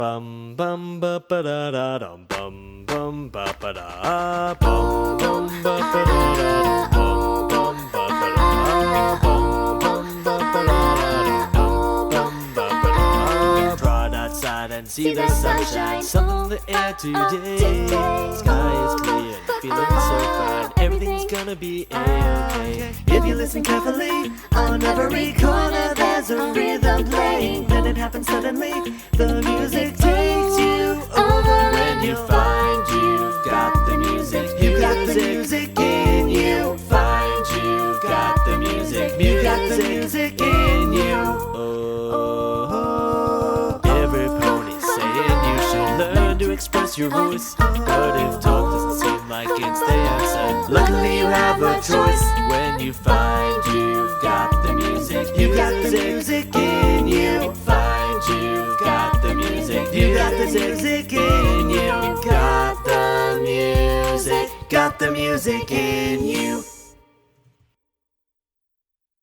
Bum bum ba ba da da dum bum bum ba ba da bum bum ba ba da da bum bum ba ba da bum bum ba ba da bum bum ba ba da. Run outside and see the sunshine, sun in the air today. Sky is clear, feeling so fine. Everything's gonna be a-okay. If you listen carefully, on every corner there's a rhythm playing. Then it happens suddenly, the music takes you over. When you find you've got the music, you got the music in you. Find you've got the music, you got the music in you. Oh, every pony's saying you should learn to express your voice, but if talk doesn't seem like it's the answer, luckily you have a choice. When you find you've got the music, you got the music in you. Find you've got the music, you got the music in you. Got the music in you.